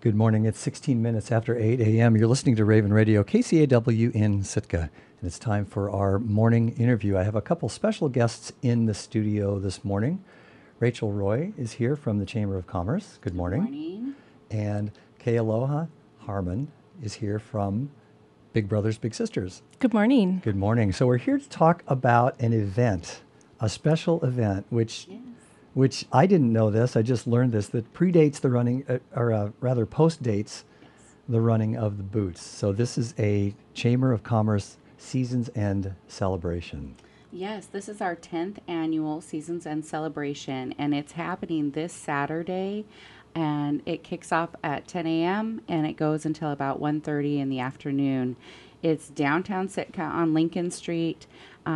Good morning. It's 16 minutes after 8 a.m. You're listening to Raven Radio, KCAW in Sitka. And it's time for our morning interview. I have a couple special guests in the studio this morning. Rachel Roy is here from the Chamber of Commerce. Good morning. Good morning. And Kealoha Harmon is here from Big Brothers Big Sisters. Good morning. Good morning. So we're here to talk about an event, a special event, which I didn't know this, I just learned this, that predates the running, or rather post-dates the running of the boots. So this is a Chamber of Commerce Seasons End celebration. Yes, this is our 10th annual Seasons End celebration, and it's happening this Saturday, and it kicks off at 10 a.m., and it goes until about 1:30 in the afternoon. It's downtown Sitka on Lincoln Street.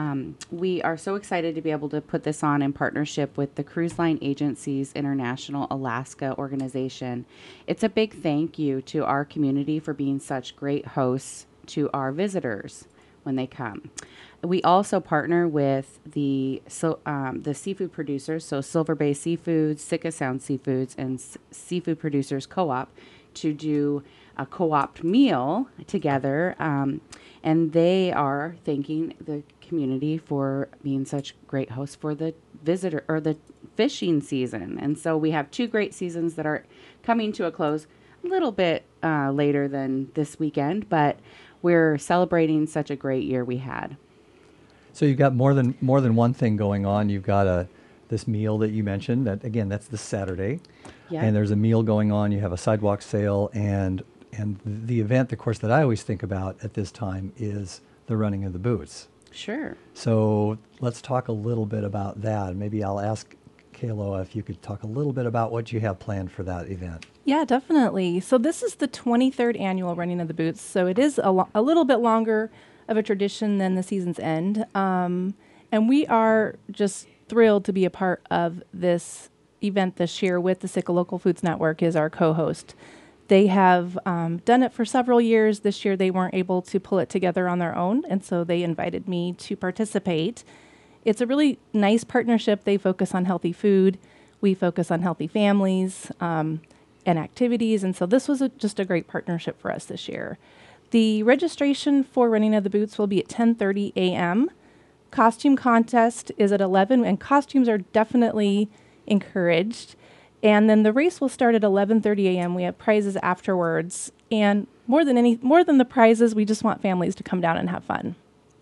We are so excited to be able to put this on in partnership with the Cruise Line Agencies International Alaska organization. It's a big thank you to our community for being such great hosts to our visitors when they come. We also partner with the seafood producers, so Silver Bay Seafoods, Sitka Sound Seafoods, and Seafood Producers Co-op to do a co-op meal together, and they are thanking the community for being such great hosts for the visitor or the fishing season. And so we have two great seasons that are coming to a close a little bit later than this weekend, but we're celebrating such a great year we had. So you've got more than one thing going on. You've got this meal that you mentioned. That again, that's this Saturday, Yeah. and there's a meal going on. You have a sidewalk sale, and the event, of course, that I always think about at this time is the running of the boots. Sure. So let's talk a little bit about that. Maybe I'll ask Kealoha if you could talk a little bit about what you have planned for that event. Yeah, definitely. So this is the 23rd annual Running of the Boots. So it is a little bit longer of a tradition than the Season's End. And we are just thrilled to be a part of this event this year with the Sitka Local Foods Network as our co-host. They have done it for several years. This year they weren't able to pull it together on their own, and so they invited me to participate. It's a really nice partnership. They focus on healthy food. We focus on healthy families and activities, and so this was just a great partnership for us this year. The registration for Running of the Boots will be at 10:30 a.m. Costume contest is at 11, and costumes are definitely encouraged. And then the race will start at 11:30 a.m. We have prizes afterwards. And more than the prizes, we just want families to come down and have fun.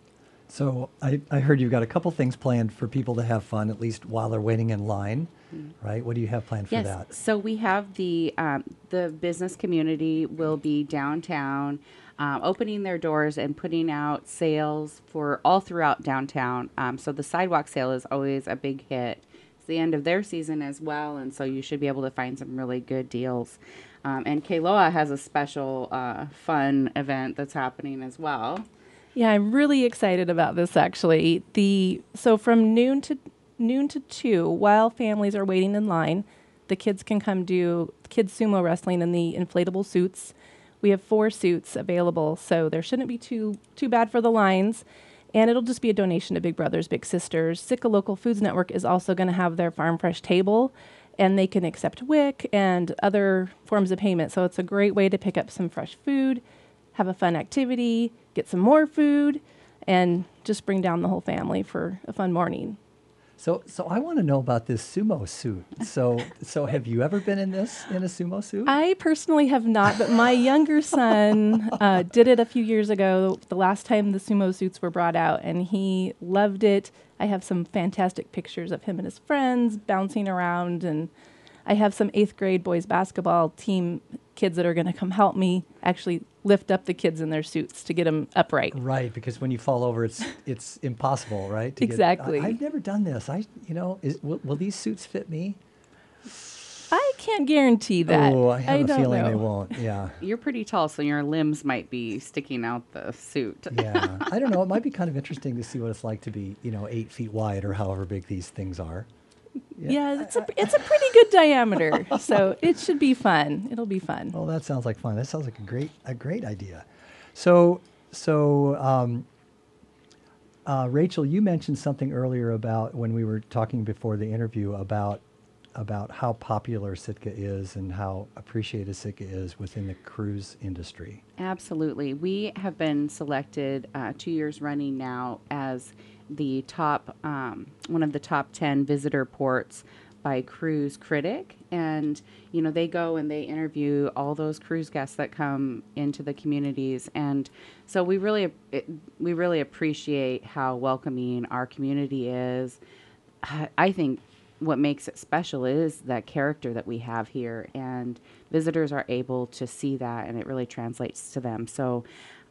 So I heard you've got a couple things planned for people to have fun, at least while they're waiting in line, right? What do you have planned for that? So we have the business community will be downtown, opening their doors and putting out sales for all throughout downtown. So the sidewalk sale is always a big hit. The end of their season as well, and so you should be able to find some really good deals. And Kealoha has a special fun event that's happening as well. Yeah, I'm really excited about this actually. So from noon to 2, while families are waiting in line, the kids can come do kids sumo wrestling in the inflatable suits. We have 4 suits available, so there shouldn't be too bad for the lines. And it'll just be a donation to Big Brothers Big Sisters. Sitka Local Foods Network is also going to have their Farm Fresh table, and they can accept WIC and other forms of payment. So it's a great way to pick up some fresh food, have a fun activity, get some more food, and just bring down the whole family for a fun morning. So I want to know about this sumo suit. So have you ever been in a sumo suit? I personally have not, but my younger son did it a few years ago, the last time the sumo suits were brought out, and he loved it. I have some fantastic pictures of him and his friends bouncing around, and I have some 8th grade boys basketball team kids that are going to come help me actually lift up the kids in their suits to get them upright. Right, because when you fall over, it's impossible, right? Exactly. I've never done this. Will these suits fit me? I can't guarantee that. Oh, I have a feeling know. they won't. Yeah. You're pretty tall, so your limbs might be sticking out the suit. Yeah. I don't know. It might be kind of interesting to see what it's like to be, 8 feet wide or however big these things are. Yeah, it's a pretty good diameter, so it should be fun. It'll be fun. Well, that sounds like fun. That sounds like a great idea. So, Rachel, you mentioned something earlier about when we were talking before the interview about about how popular Sitka is and how appreciated Sitka is within the cruise industry. Absolutely. We have been selected 2 years running now as the top, one of the top 10 visitor ports by Cruise Critic. And, you know, they go and they interview all those cruise guests that come into the communities. And so we really appreciate how welcoming our community is. I think what makes it special is that character that we have here, and visitors are able to see that, and it really translates to them. So,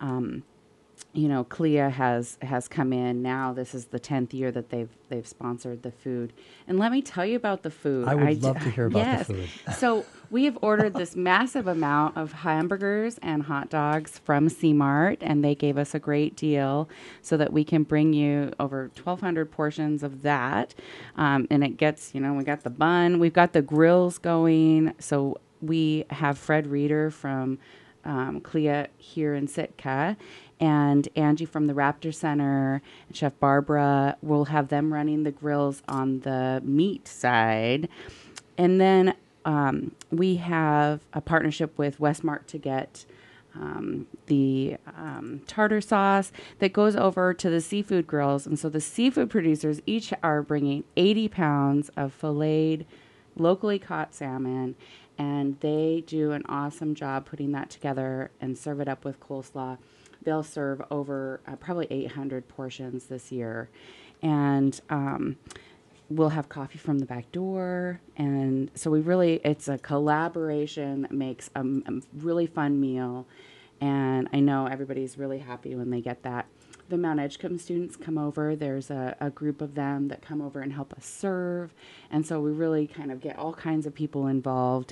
you know, CLIA has come in now. This is the 10th year that they've sponsored the food. And let me tell you about the food. I would love to hear about yes. the food. So we have ordered this massive amount of hamburgers and hot dogs from C-Mart, and they gave us a great deal so that we can bring you over 1,200 portions of that. And it gets, you know, we got the bun, we've got the grills going. So we have Fred Reeder from CLIA here in Sitka, and Angie from the Raptor Center, and Chef Barbara. We'll have them running the grills on the meat side. And then we have a partnership with Westmark to get the tartar sauce that goes over to the seafood grills. And so the seafood producers each are bringing 80 pounds of filleted, locally caught salmon, and they do an awesome job putting that together and serve it up with coleslaw. They'll serve over probably 800 portions this year. And we'll have coffee from the back door. And so it's a collaboration that makes a really fun meal. And I know everybody's really happy when they get that. The Mount Edgecombe students come over. There's a group of them that come over and help us serve. And so we really kind of get all kinds of people involved.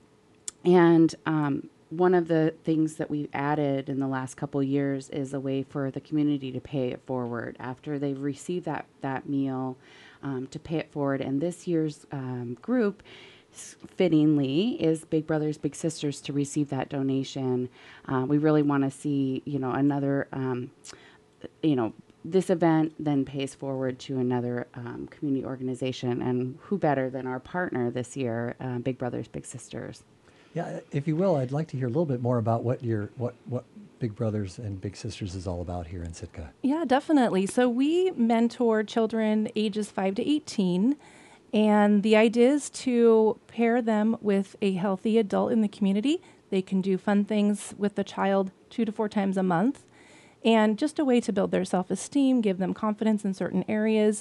And one of the things that we've added in the last couple of years is a way for the community to pay it forward after they've received that meal, to pay it forward. And this year's group, fittingly, is Big Brothers Big Sisters to receive that donation. We really want to see, you know, another, you know, this event then pays forward to another community organization, and who better than our partner this year, Big Brothers Big Sisters. Yeah, if you will, I'd like to hear a little bit more about what Big Brothers and Big Sisters is all about here in Sitka. Yeah, definitely. So we mentor children ages 5 to 18, and the idea is to pair them with a healthy adult in the community. They can do fun things with the child 2 to 4 times a month, and just a way to build their self-esteem, give them confidence in certain areas.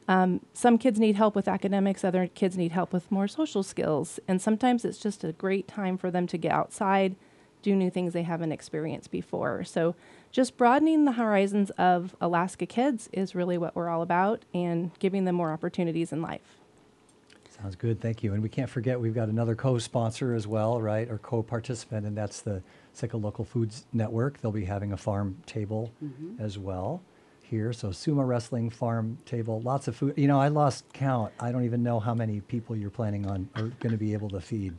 Some kids need help with academics, other kids need help with more social skills, and sometimes it's just a great time for them to get outside, do new things they haven't experienced before. So just broadening the horizons of Alaska kids is really what we're all about, and giving them more opportunities in life. Sounds good, thank you. And we can't forget we've got another co-sponsor as well, right, or co-participant, and that's the Sitka Local Foods Network. They'll be having a farm table as well here. So Sumo Wrestling Farm Table, lots of food. You know, I lost count. I don't even know how many people you're planning on are going to be able to feed.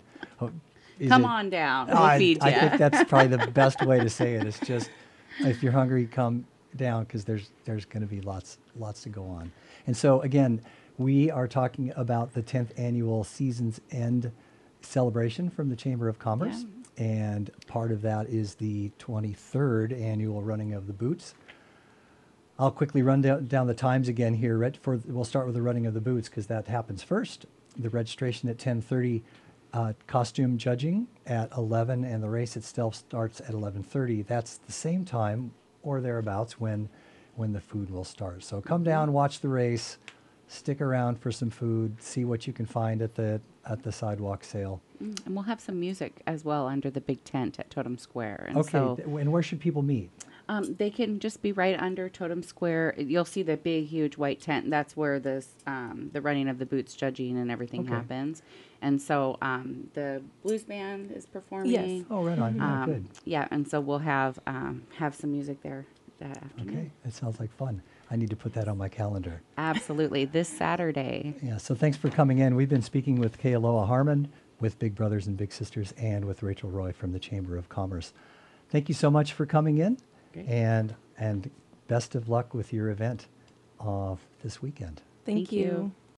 Come on down. We'll feed you. I think that's probably the best way to say it. It's just, if you're hungry, come down, because there's going to be lots to go on. And so again, we are talking about the 10th annual Seasons End celebration from the Chamber of Commerce. Yeah. And part of that is the 23rd annual running of the boots. I'll quickly run down the times again here. We'll start with the running of the boots because that happens first. The registration at 10:30, costume judging at 11, and the race itself starts at 11:30. That's the same time or thereabouts when the food will start. So come down, watch the race, stick around for some food, see what you can find at the sidewalk sale. And we'll have some music as well under the big tent at Totem Square. And Okay, so, and where should people meet? they can just be right under Totem Square. You'll see the big, huge white tent. That's where the running of the boots judging and everything Okay. happens. And so the blues band is performing. Yes. Oh, right on. Yeah, good. Yeah, and so we'll have some music there that afternoon. Okay, that sounds like fun. I need to put that on my calendar. Absolutely, this Saturday. Yeah, so thanks for coming in. We've been speaking with Kealoha Harmon, with Big Brothers and Big Sisters, and with Rachel Roy from the Chamber of Commerce. Thank you so much for coming in, Great. and best of luck with your event this weekend. Thank Thank you. you.